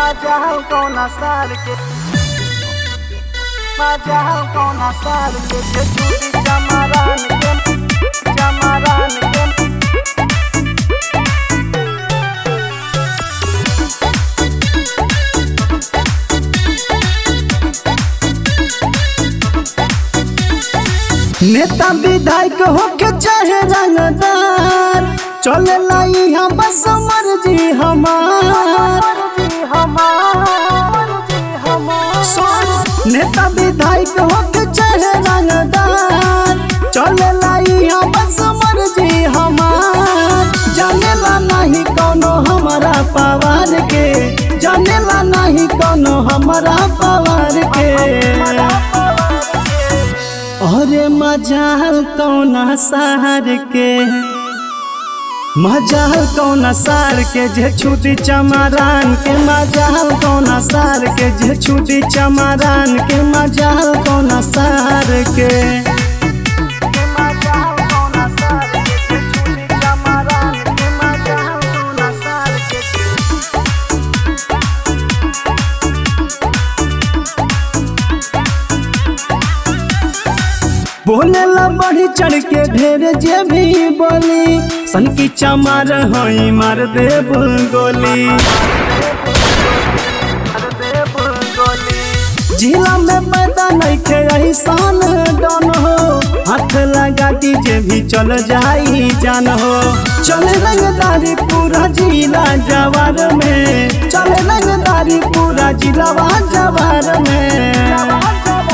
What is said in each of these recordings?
Majahal kona sar ke Majahal kona sar ke Judi jamaran ke नेता विधायक होके चाहे रंगदार चलेला यहाँ बस मर्जी हमार नेता विधायक होके चाहे रंगदार चलेला यहाँ बस मर्जी हमार जानेला नहीं कोनो हमारा पवार के जानेला नहीं कोनो हमारा पवार के अरे मजाल कौना सार के मजाल कौना सार के जे छुटी चमारान के मजाल कौना सार के जे छुटी चमारान के मजाल कौना सार के बोलेला बढ़ी चढ़ के ढेर जे भी बोली सन की चमार होई मार देब गोली जिला में पैदा नहीं खे ऐसान डन हो हाथ लगा जे भी चल जाई जान हो चले रंगदारी पूरा जिला जवार में चले रंगदारी पूरा जिलावा जवार में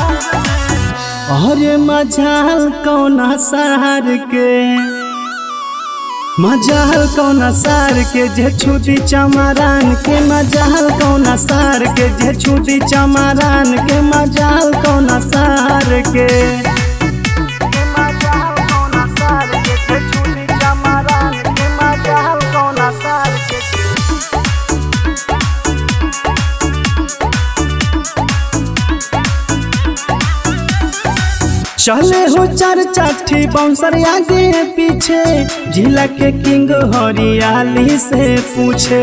अरे मजाल कौना सार के मजाल कौना सार के जे छुटी चमारान के मजाल कौना सार के जे छुटी चमारान के मजाल कौना सार के चले हो चार चाठी बाउंसर आगे पीछे जिला के किंग हरियाली से पूछे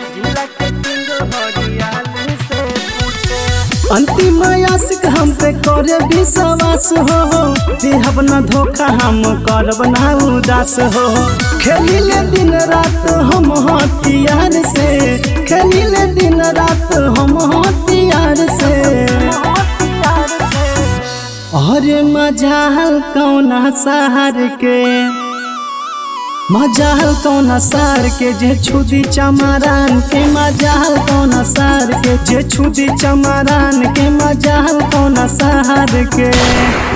अंतिम आशिक हम पे करे विश्वास हो देहब न धोखा हम करब ना उदास हो खेलिले दिन रात हम हथियार से खेलिले दिन रात हम हथियार से अरे मजाल कौना सार के मजाल कौना सार के जे छुटी चमारान के मजाल कौना सार के जे छुटी चमारान के मजाल कौना सार के।